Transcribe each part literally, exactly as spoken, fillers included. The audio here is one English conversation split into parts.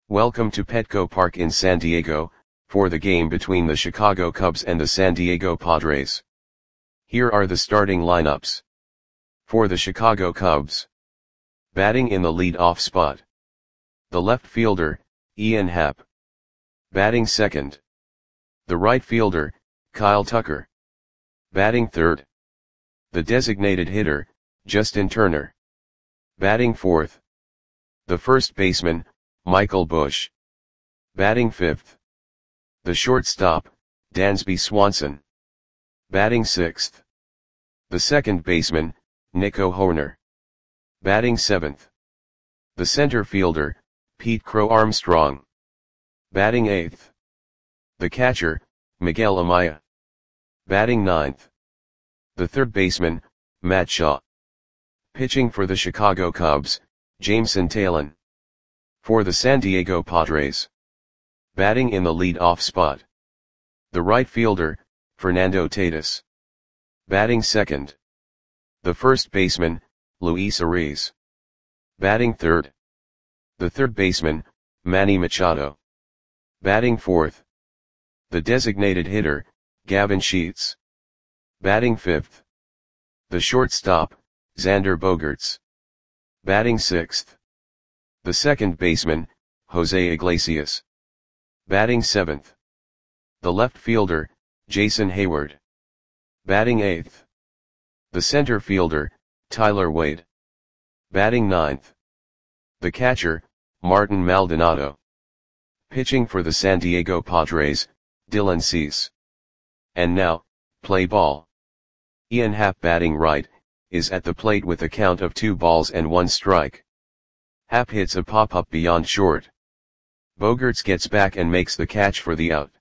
Welcome to Petco Park in San Diego, for the game between the Chicago Cubs and the San Diego Padres. Here are the starting lineups. For the Chicago Cubs. Batting in the lead-off spot. The left fielder, Ian Happ. Batting second. The right fielder, Kyle Tucker. Batting third. The designated hitter, Justin Turner. Batting fourth. The first baseman, Michael Busch. Batting fifth. The shortstop, Dansby Swanson. Batting sixth. The second baseman, Nico Hoerner. Batting seventh. The center fielder, Pete Crow Armstrong. Batting eighth. The catcher, Miguel Amaya. Batting ninth. The third baseman, Matt Shaw. Pitching for the Chicago Cubs, Jameson Taillon. For the San Diego Padres. Batting in the lead-off spot. The right fielder, Fernando Tatis. Batting second. The first baseman, Luis Ariz. Batting third. The third baseman, Manny Machado. Batting fourth. The designated hitter, Gavin Sheets. Batting fifth. The shortstop, Xander Bogaerts. Batting sixth. The second baseman, Jose Iglesias. Batting seventh. The left fielder, Jason Heyward. Batting eighth. The center fielder, Tyler Wade. Batting ninth. The catcher, Martin Maldonado. Pitching for the San Diego Padres, Dylan Cease. And now, play ball. Ian Happ, batting right, is at the plate with a count of two balls and one strike. Happ hits a pop-up beyond short. Bogaerts gets back and makes the catch for the out.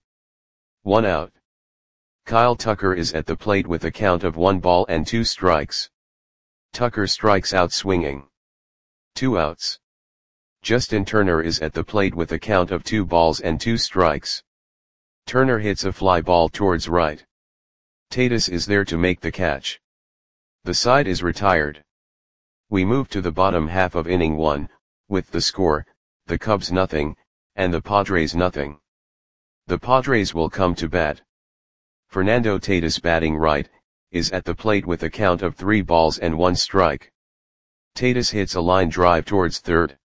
One out. Kyle Tucker is at the plate with a count of one ball and two strikes. Tucker strikes out swinging. Two outs. Justin Turner is at the plate with a count of two balls and two strikes. Turner hits a fly ball towards right. Tatis is there to make the catch. The side is retired. We move to the bottom half of inning one, with the score, the Cubs nothing, and the Padres nothing. The Padres will come to bat. Fernando Tatis, batting right, is at the plate with a count of three balls and one strike. Tatis hits a line drive towards third.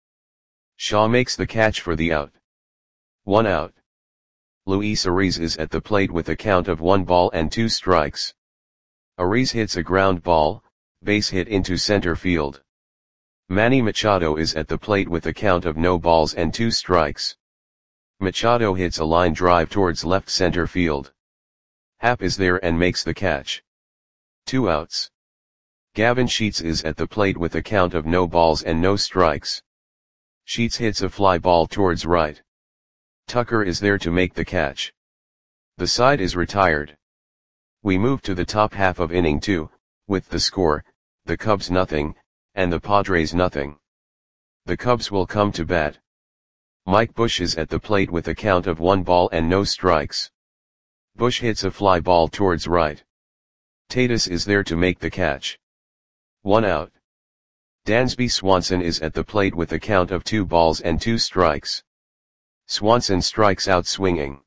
Shaw makes the catch for the out. One out. Luis Ariz is at the plate with a count of one ball and two strikes. Ariz hits a ground ball, base hit into center field. Manny Machado is at the plate with a count of no balls and two strikes. Machado hits a line drive towards left center field. Happ is there and makes the catch. Two outs. Gavin Sheets is at the plate with a count of no balls and no strikes. Sheets hits a fly ball towards right. Tucker is there to make the catch. The side is retired. We move to the top half of inning two, with the score, the Cubs nothing, and the Padres nothing. The Cubs will come to bat. Mike Busch is at the plate with a count of one ball and no strikes. Busch hits a fly ball towards right. Tatis is there to make the catch. One out. Dansby Swanson is at the plate with a count of two balls and two strikes. Swanson strikes out swinging.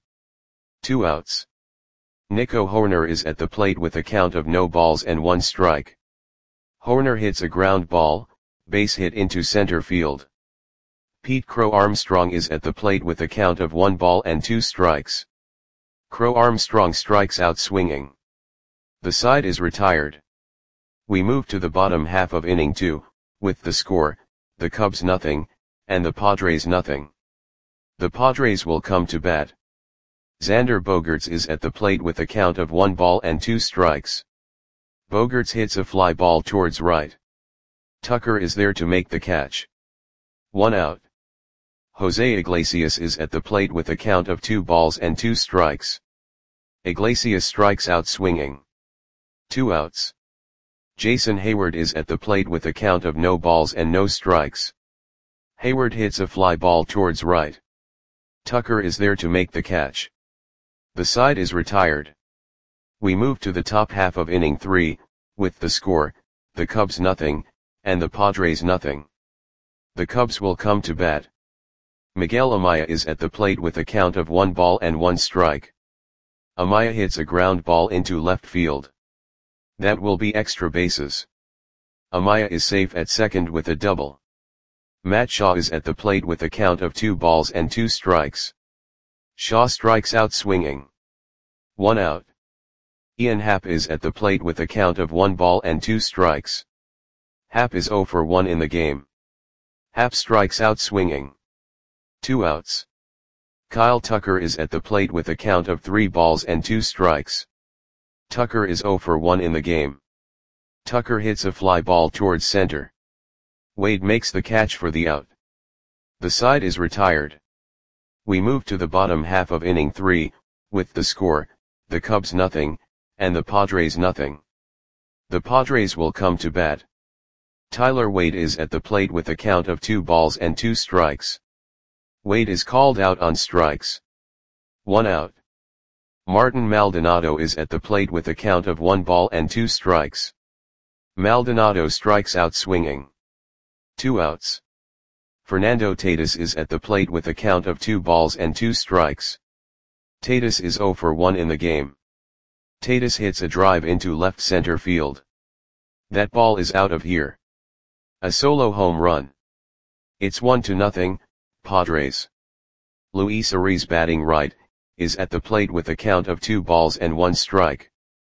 Two outs. Nico Hoerner is at the plate with a count of no balls and one strike. Hoerner hits a ground ball, base hit into center field. Pete Crow Armstrong is at the plate with a count of one ball and two strikes. Crow Armstrong strikes out swinging. The side is retired. We move to the bottom half of inning two, with the score, the Cubs nothing, and the Padres nothing. The Padres will come to bat. Xander Bogaerts is at the plate with a count of one ball and two strikes. Bogaerts hits a fly ball towards right. Tucker is there to make the catch. One out. Jose Iglesias is at the plate with a count of two balls and two strikes. Iglesias strikes out swinging. Two outs. Jason Heyward is at the plate with a count of no balls and no strikes. Heyward hits a fly ball towards right. Tucker is there to make the catch. The side is retired. We move to the top half of inning three, with the score, the Cubs nothing, and the Padres nothing. The Cubs will come to bat. Miguel Amaya is at the plate with a count of one ball and one strike. Amaya hits a ground ball into left field. That will be extra bases. Amaya is safe at second with a double. Matt Shaw is at the plate with a count of two balls and two strikes. Shaw strikes out swinging. One out. Ian Happ is at the plate with a count of one ball and two strikes. Happ is zero for one in the game. Happ strikes out swinging. Two outs. Kyle Tucker is at the plate with a count of three balls and two strikes. Tucker is zero for one in the game. Tucker hits a fly ball towards center. Wade makes the catch for the out. The side is retired. We move to the bottom half of inning three, with the score, the Cubs nothing, and the Padres nothing. The Padres will come to bat. Tyler Wade is at the plate with a count of two balls and two strikes. Wade is called out on strikes. One out. Martin Maldonado is at the plate with a count of one ball and two strikes. Maldonado strikes out swinging. Two outs. Fernando Tatis is at the plate with a count of two balls and two strikes. Tatis is zero for one in the game. Tatis hits a drive into left center field. That ball is out of here. A solo home run. It's one to nothing, Padres. Luis Ariz, batting right, is at the plate with a count of two balls and one strike.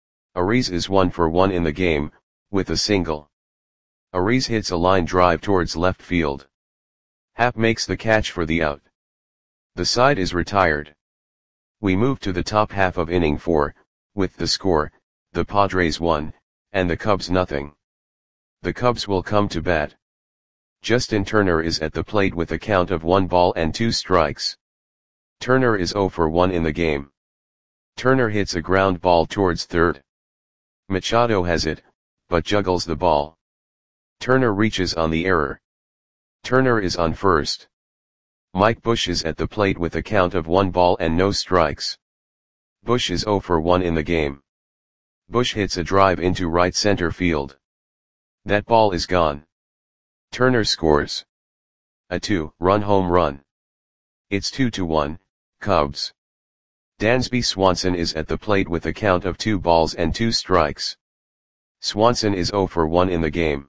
Ariz is one for one in the game, with a single. Ariz hits a line drive towards left field. Happ makes the catch for the out. The side is retired. We move to the top half of inning four, with the score, the Padres one, and the Cubs nothing. The Cubs will come to bat. Justin Turner is at the plate with a count of one ball and two strikes. Turner is zero for one in the game. Turner hits a ground ball towards third. Machado has it, but juggles the ball. Turner reaches on the error. Turner is on first. Mike Bush is at the plate with a count of one ball and no strikes. Bush is zero for one in the game. Bush hits a drive into right center field. That ball is gone. Turner scores a two-run home run. It's two to one, Cubs. Dansby Swanson is at the plate with a count of two balls and two strikes. Swanson is zero for one in the game.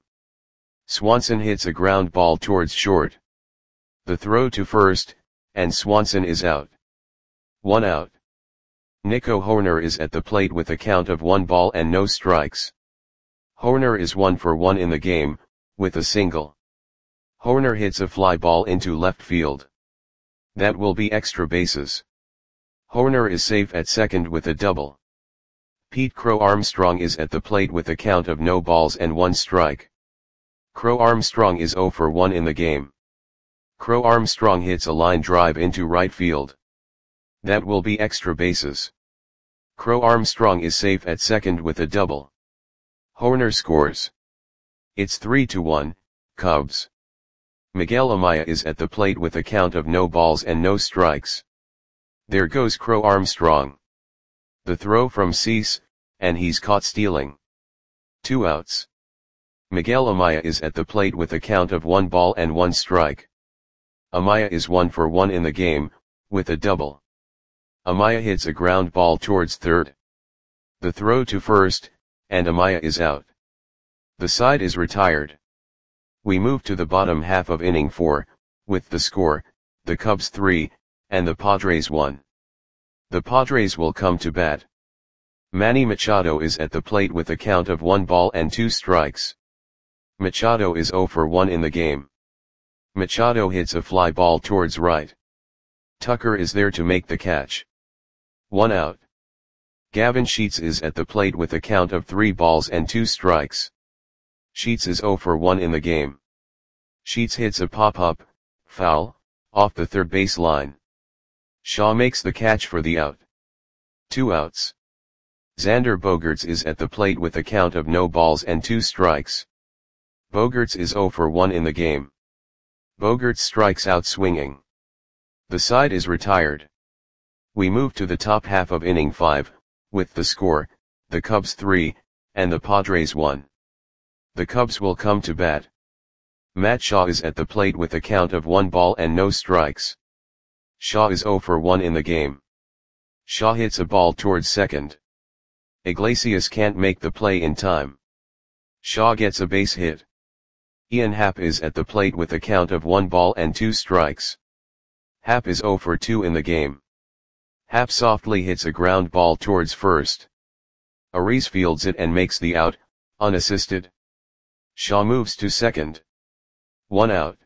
Swanson hits a ground ball towards short. The throw to first, and Swanson is out. One out. Nico Hoerner is at the plate with a count of one ball and no strikes. Hoerner is one for one in the game, with a single. Hoerner hits a fly ball into left field. That will be extra bases. Hoerner is safe at second with a double. Pete Crow Armstrong is at the plate with a count of no balls and one strike. Crow Armstrong is zero for one in the game. Crow Armstrong hits a line drive into right field. That will be extra bases. Crow Armstrong is safe at second with a double. Hoerner scores. It's three to one, Cubs. Miguel Amaya is at the plate with a count of no balls and no strikes. There goes Crow Armstrong. The throw from Cease, and he's caught stealing. Two outs. Miguel Amaya is at the plate with a count of one ball and one strike. Amaya is one for one in the game, with a double. Amaya hits a ground ball towards third. The throw to first, and Amaya is out. The side is retired. We move to the bottom half of inning four, with the score, the Cubs three, and the Padres one. The Padres will come to bat. Manny Machado is at the plate with a count of one ball and two strikes. Machado is zero for one in the game. Machado hits a fly ball towards right. Tucker is there to make the catch. One out. Gavin Sheets is at the plate with a count of three balls and two strikes. Sheets is zero for one in the game. Sheets hits a pop-up, foul, off the third base line. Shaw makes the catch for the out. Two outs. Xander Bogaerts is at the plate with a count of no balls and two strikes. Bogaerts is zero for one in the game. Bogaerts strikes out swinging. The side is retired. We move to the top half of inning five, with the score, the Cubs three, and the Padres one. The Cubs will come to bat. Matt Shaw is at the plate with a count of one ball and no strikes. Shaw is zero for one in the game. Shaw hits a ball towards second. Iglesias can't make the play in time. Shaw gets a base hit. Ian Happ is at the plate with a count of one ball and two strikes. Happ is zero for two in the game. Happ softly hits a ground ball towards first. Ariz fields it and makes the out, unassisted. Shaw moves to second. One out.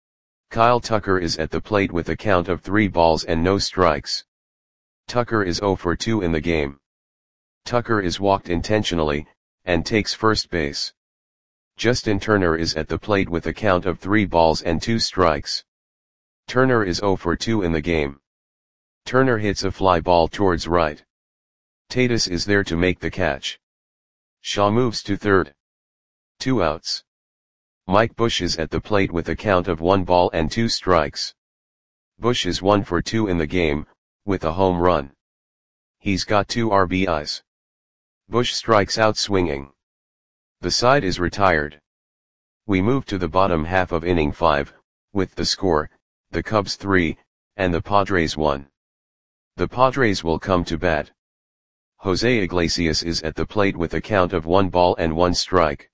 Kyle Tucker is at the plate with a count of three balls and no strikes. Tucker is zero for two in the game. Tucker is walked intentionally, and takes first base. Justin Turner is at the plate with a count of three balls and two strikes. Turner is zero for two in the game. Turner hits a fly ball towards right. Tatis is there to make the catch. Shaw moves to third. Two outs. Mike Bush is at the plate with a count of one ball and two strikes. Bush is one for two in the game, with a home run. He's got two R B Is. Bush strikes out swinging. The side is retired. We move to the bottom half of inning five, with the score, the Cubs three, and the Padres one. The Padres will come to bat. Jose Iglesias is at the plate with a count of one ball and one strike.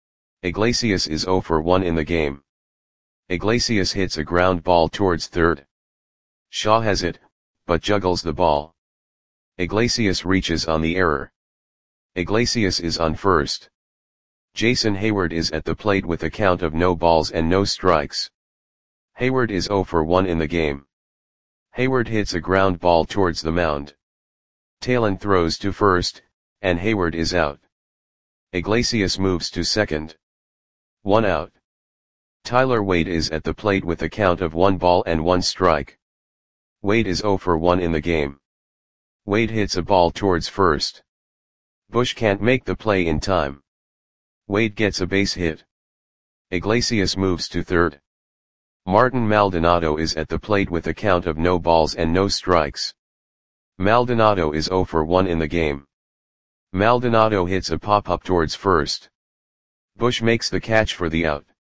Iglesias is zero for one in the game. Iglesias hits a ground ball towards third. Shaw has it, but juggles the ball. Iglesias reaches on the error. Iglesias is on first. Jason Hayward is at the plate with a count of no balls and no strikes. Hayward is zero for one in the game. Hayward hits a ground ball towards the mound. Talon throws to first, and Hayward is out. Iglesias moves to second. One out. Tyler Wade is at the plate with a count of one ball and one strike. Wade is zero for one in the game. Wade hits a ball towards first. Bush can't make the play in time. Wade gets a base hit. Iglesias moves to third. Martin Maldonado is at the plate with a count of no balls and no strikes. Maldonado is zero for one in the game. Maldonado hits a pop-up towards first. Bush makes the catch for the out.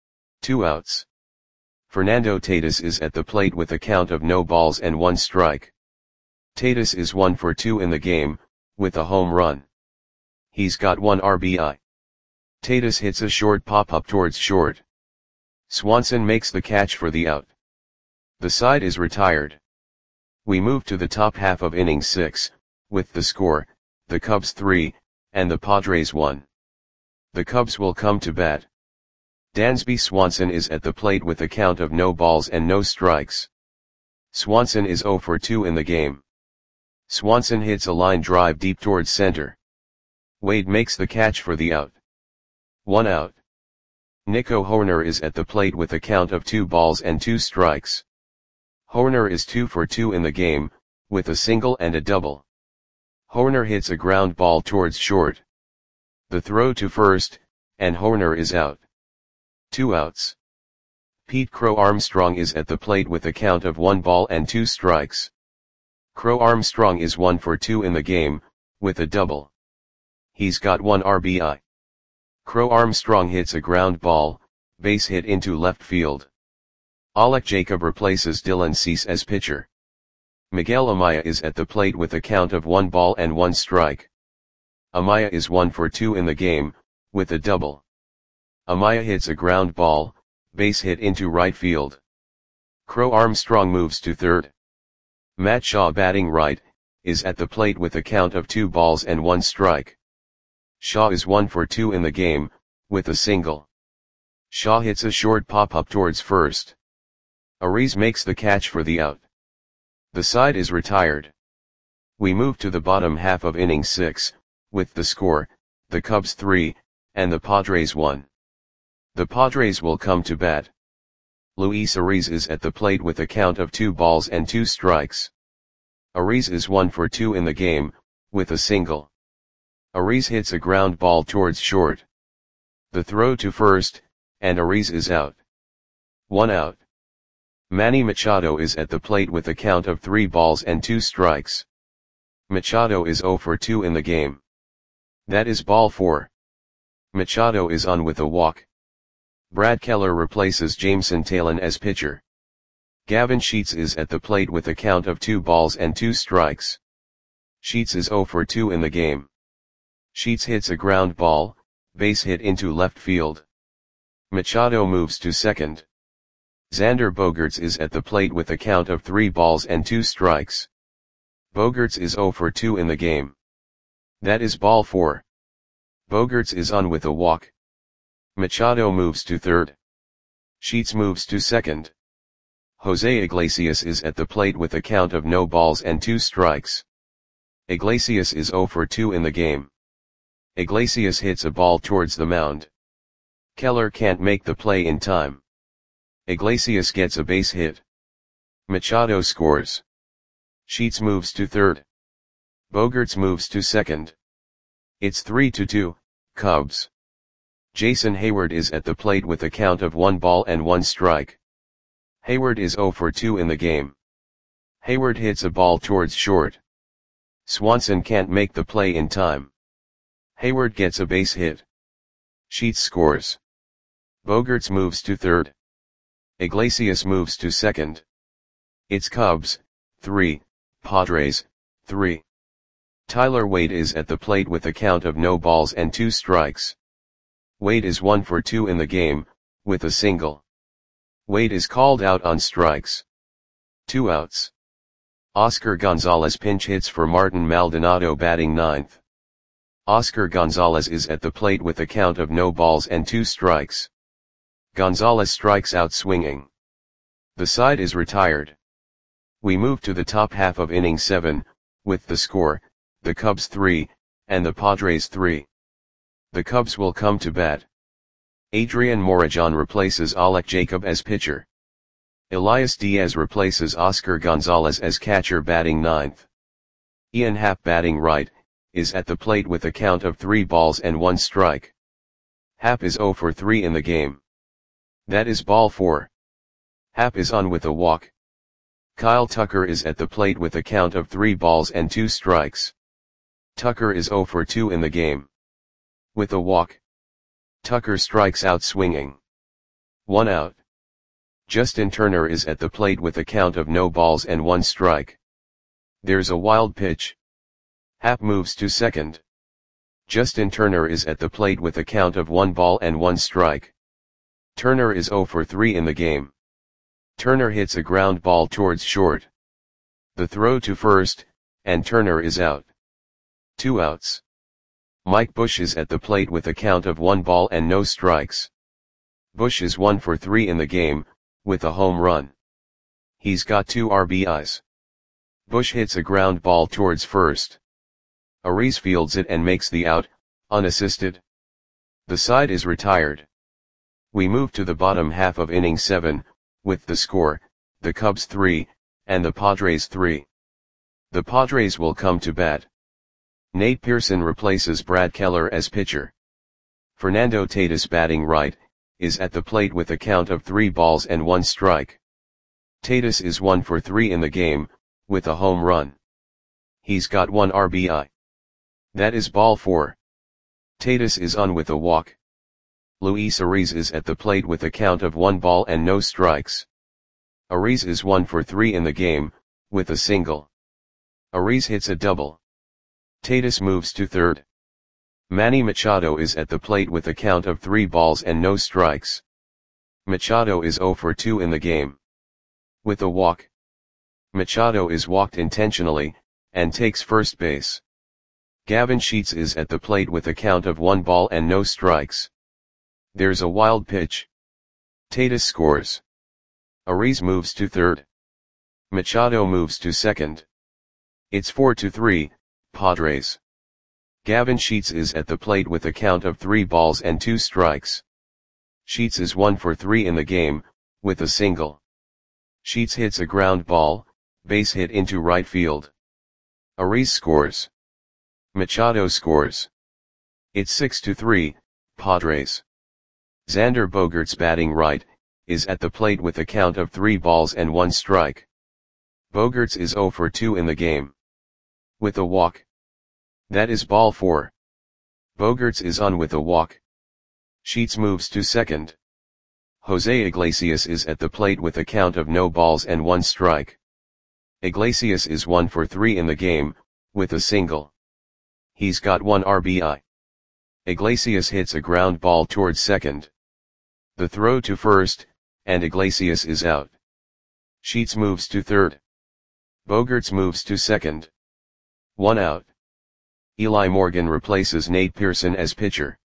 Two outs. Fernando Tatis is at the plate with a count of no balls and one strike. Tatis is one for two in the game, with a home run. He's got one R B I. Tatis hits a short pop-up towards short. Swanson makes the catch for the out. The side is retired. We move to the top half of inning six, with the score, the Cubs three, and the Padres one. The Cubs will come to bat. Dansby Swanson is at the plate with a count of no balls and no strikes. Swanson is zero for two in the game. Swanson hits a line drive deep towards center. Wade makes the catch for the out. One out. Nico Hoerner is at the plate with a count of two balls and two strikes. Hoerner is two for two in the game, with a single and a double. Hoerner hits a ground ball towards short. The throw to first, and Hoerner is out. Two outs. Pete Crow Armstrong is at the plate with a count of one ball and two strikes. Crow Armstrong is one for two in the game, with a double. He's got one R B I. Crow Armstrong hits a ground ball, base hit into left field. Alec Jacob replaces Dylan Cease as pitcher. Miguel Amaya is at the plate with a count of one ball and one strike. Amaya is one for two in the game, with a double. Amaya hits a ground ball, base hit into right field. Crow Armstrong moves to third. Matt Shaw, batting right, is at the plate with a count of two balls and one strike. Shaw is one for two in the game, with a single. Shaw hits a short pop-up towards first. Ariz makes the catch for the out. The side is retired. We move to the bottom half of inning six, with the score, the Cubs three, and the Padres one. The Padres will come to bat. Luis Ariz is at the plate with a count of two balls and two strikes. Ariz is one for two in the game, with a single. Ariz hits a ground ball towards short. The throw to first, and Ariz is out. One out. Manny Machado is at the plate with a count of three balls and two strikes. Machado is zero for two in the game. That is ball four. Machado is on with a walk. Brad Keller replaces Jameson Taillon as pitcher. Gavin Sheets is at the plate with a count of two balls and two strikes. Sheets is oh for two in the game. Sheets hits a ground ball, base hit into left field. Machado moves to second. Xander Bogaerts is at the plate with a count of three balls and two strikes. Bogaerts is oh for two in the game. That is ball four. Bogaerts is on with a walk. Machado moves to third. Sheets moves to second. Jose Iglesias is at the plate with a count of no balls and two strikes. Iglesias is oh for two in the game. Iglesias hits a ball towards the mound. Keller can't make the play in time. Iglesias gets a base hit. Machado scores. Sheets moves to third. Bogaerts moves to second. It's three to two, Cubs. Jason Heyward is at the plate with a count of one ball and one strike. Heyward is oh for two in the game. Heyward hits a ball towards short. Swanson can't make the play in time. Heyward gets a base hit. Sheets scores. Bogaerts moves to third. Iglesias moves to second. It's Cubs, three, Padres, three. Tyler Wade is at the plate with a count of no balls and two strikes. Wade is one for two in the game, with a single. Wade is called out on strikes. Two outs. Oscar Gonzalez pinch hits for Martin Maldonado batting ninth. Oscar Gonzalez is at the plate with a count of no balls and two strikes. Gonzalez strikes out swinging. The side is retired. We move to the top half of inning seven, with the score, the Cubs three, and the Padres three. The Cubs will come to bat. Adrian Morejon replaces Alec Jacob as pitcher. Elias Diaz replaces Oscar Gonzalez as catcher batting ninth. Ian Happ batting right, is at the plate with a count of three balls and one strike. Happ is oh for three in the game. That is ball four. Happ is on with a walk. Kyle Tucker is at the plate with a count of three balls and two strikes. Tucker is oh for two in the game. With a walk. Tucker strikes out swinging. One out. Justin Turner is at the plate with a count of no balls and one strike. There's a wild pitch. Happ moves to second. Justin Turner is at the plate with a count of one ball and one strike. Turner is oh for three in the game. Turner hits a ground ball towards short. The throw to first, and Turner is out. Two outs. Mike Bush is at the plate with a count of one ball and no strikes. Bush is one for three in the game, with a home run. He's got two R B Is. Bush hits a ground ball towards first. Ariz fields it and makes the out, unassisted. The side is retired. We move to the bottom half of inning seven, with the score, the Cubs three, and the Padres three. The Padres will come to bat. Nate Pearson replaces Brad Keller as pitcher. Fernando Tatis batting right, is at the plate with a count of three balls and one strike. Tatis is one for three in the game, with a home run. He's got one R B I. That is ball four. Tatis is on with a walk. Luis Ariz is at the plate with a count of one ball and no strikes. Ariz is one for three in the game, with a single. Ariz hits a double. Tatis moves to third. Manny Machado is at the plate with a count of three balls and no strikes. Machado is oh for two in the game. With a walk. Machado is walked intentionally, and takes first base. Gavin Sheets is at the plate with a count of one ball and no strikes. There's a wild pitch. Tatis scores. Ariz moves to third. Machado moves to second. It's four to three, Padres. Gavin Sheets is at the plate with a count of three balls and two strikes. Sheets is one for three in the game, with a single. Sheets hits a ground ball, base hit into right field. Ariz scores. Machado scores. It's six to three, Padres. Xander Bogaerts batting right, is at the plate with a count of three balls and one strike. Bogaerts is oh for two in the game. With a walk. That is ball four. Bogaerts is on with a walk. Sheets moves to second. Jose Iglesias is at the plate with a count of no balls and one strike. Iglesias is one for three in the game, with a single. He's got one R B I. Iglesias hits a ground ball towards second. The throw to first, and Iglesias is out. Sheets moves to third. Bogaerts moves to second. One out. Eli Morgan replaces Nate Pearson as pitcher.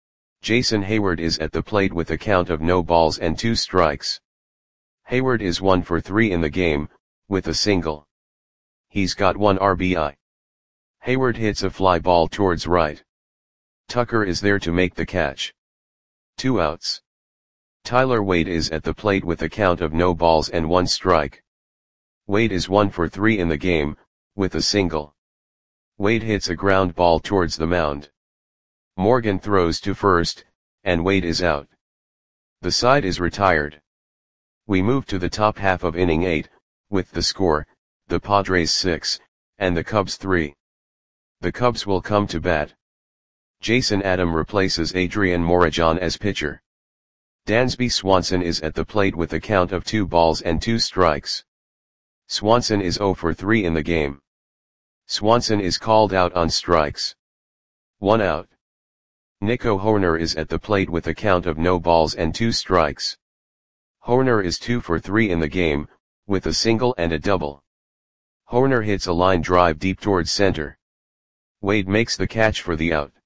Jason Heyward is at the plate with a count of no balls and two strikes. Heyward is one for three in the game, with a single. He's got one R B I. Heyward hits a fly ball towards right. Tucker is there to make the catch. Two outs. Tyler Wade is at the plate with a count of no balls and one strike. Wade is one for three in the game, with a single. Wade hits a ground ball towards the mound. Morgan throws to first, and Wade is out. The side is retired. We move to the top half of inning eight, with the score, the Padres six, and the Cubs three. The Cubs will come to bat. Jason Adam replaces Adrian Morejon as pitcher. Dansby Swanson is at the plate with a count of two balls and two strikes. Swanson is zero for three in the game. Swanson is called out on strikes. One out. Nico Hoerner is at the plate with a count of no balls and two strikes. Hoerner is two for three in the game, with a single and a double. Hoerner hits a line drive deep towards center. Wade makes the catch for the out.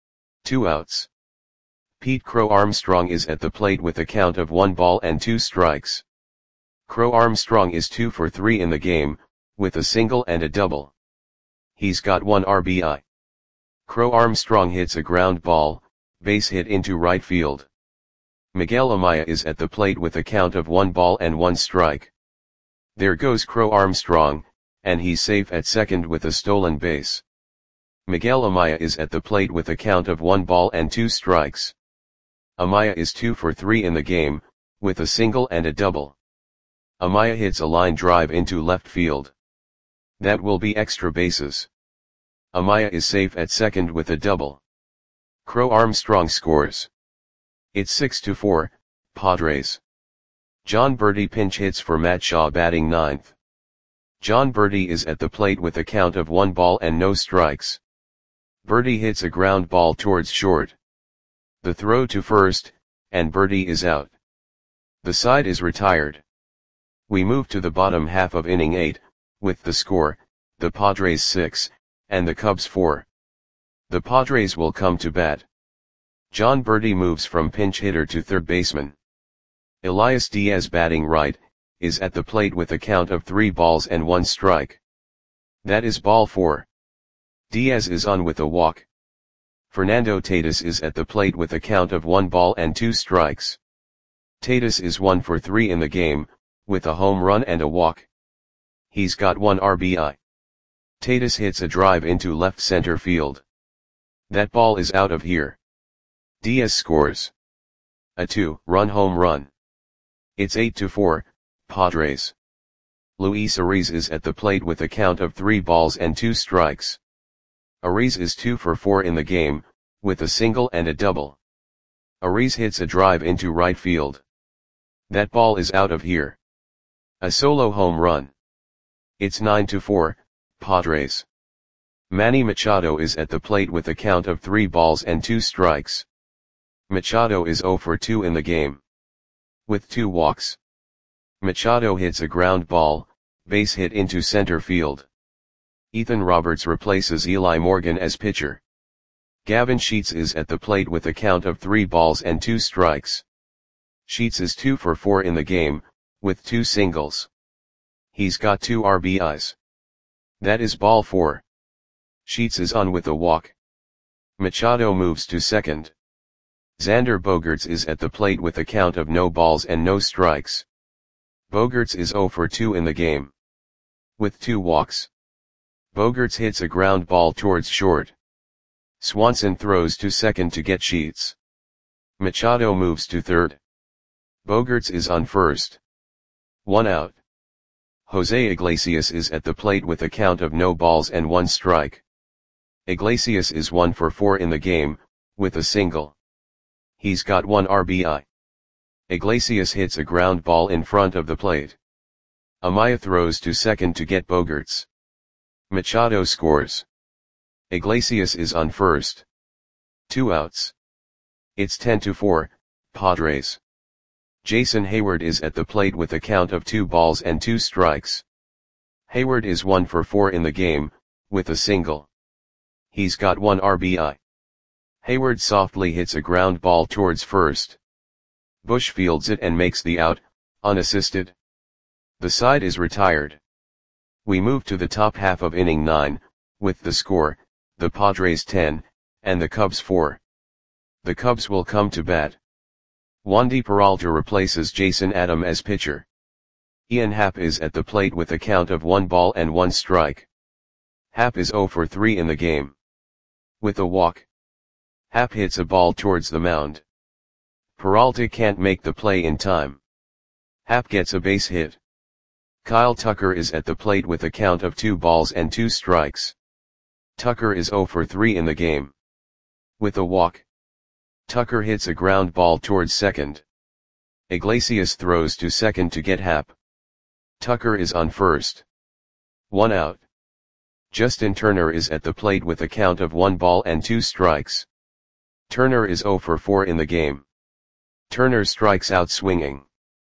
Two outs. Pete Crow Armstrong is at the plate with a count of one ball and two strikes. Crow Armstrong is two for three in the game, with a single and a double. He's got one R B I. Crow Armstrong hits a ground ball, base hit into right field. Miguel Amaya is at the plate with a count of one ball and one strike. There goes Crow Armstrong, and he's safe at second with a stolen base. Miguel Amaya is at the plate with a count of one ball and two strikes. Amaya is two for three in the game, with a single and a double. Amaya hits a line drive into left field. That will be extra bases. Amaya is safe at second with a double. Crow Armstrong scores. It's six to four, Padres. John Berti pinch hits for Matt Shaw batting ninth. John Berti is at the plate with a count of one ball and no strikes. Berti hits a ground ball towards short. The throw to first, and Berti is out. The side is retired. We move to the bottom half of inning eight, with the score, the Padres six, and the Cubs four. The Padres will come to bat. John Berti moves from pinch hitter to third baseman. Elias Diaz batting right, is at the plate with a count of three balls and one strike. That is ball four. Diaz is on with a walk. Fernando Tatis is at the plate with a count of one ball and two strikes. Tatis is one for three in the game, with a home run and a walk. He's got one R B I. Tatis hits a drive into left center field. That ball is out of here. Diaz scores a two-run home run. It's eight to four, Padres. Luis Ariz is at the plate with a count of three balls and two strikes. Ariz is two for four in the game, with a single and a double. Ariz hits a drive into right field. That ball is out of here. A solo home run. It's nine to four, Padres. Manny Machado is at the plate with a count of three balls and two strikes. Machado is zero for two in the game, with two walks. Machado hits a ground ball, base hit into center field. Ethan Roberts replaces Eli Morgan as pitcher. Gavin Sheets is at the plate with a count of three balls and two strikes. Sheets is two for four in the game, with two singles. He's got two R B Is. That is ball four. Sheets is on with a walk. Machado moves to second. Xander Bogaerts is at the plate with a count of no balls and no strikes. Bogaerts is zero for two in the game, with two walks. Bogaerts hits a ground ball towards short. Swanson throws to second to get Sheets. Machado moves to third. Bogaerts is on first. One out. Jose Iglesias is at the plate with a count of no balls and one strike. Iglesias is one for four in the game, with a single. He's got one R B I. Iglesias hits a ground ball in front of the plate. Amaya throws to second to get Bogaerts. Machado scores. Iglesias is on first. Two outs. It's ten to four, Padres. Jason Heyward is at the plate with a count of two balls and two strikes. Heyward is one for four in the game, with a single. He's got one R B I. Heyward softly hits a ground ball towards first. Bush fields it and makes the out, unassisted. The side is retired. We move to the top half of inning nine, with the score, the Padres ten, and the Cubs four. The Cubs will come to bat. Wandy Peralta replaces Jason Adam as pitcher. Ian Happ is at the plate with a count of one ball and one strike. Happ is zero for three in the game. With a walk. Happ hits a ball towards the mound. Peralta can't make the play in time. Happ gets a base hit. Kyle Tucker is at the plate with a count of two balls and two strikes. Tucker is zero for three in the game. With a walk. Tucker hits a ground ball towards second. Iglesias throws to second to get Happ. Tucker is on first. One out. Justin Turner is at the plate with a count of one ball and two strikes. Turner is zero for four in the game. Turner strikes out swinging.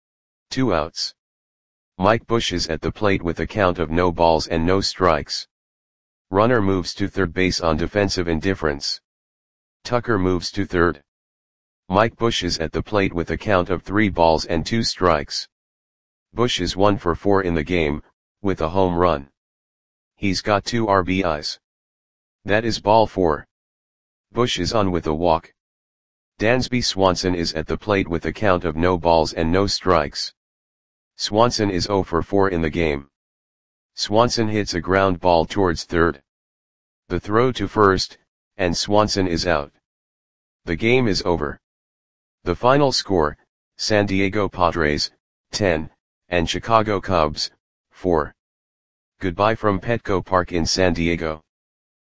Two outs. Mike Bush is at the plate with a count of no balls and no strikes. Runner moves to third base on defensive indifference. Tucker moves to third. Mike Bush is at the plate with a count of three balls and two strikes. Bush is one for four in the game, with a home run. He's got two R B Is. That is ball four. Bush is on with a walk. Dansby Swanson is at the plate with a count of no balls and no strikes. Swanson is zero for four in the game. Swanson hits a ground ball towards third. The throw to first, and Swanson is out. The game is over. The final score, San Diego Padres, ten, and Chicago Cubs, four. Goodbye from Petco Park in San Diego.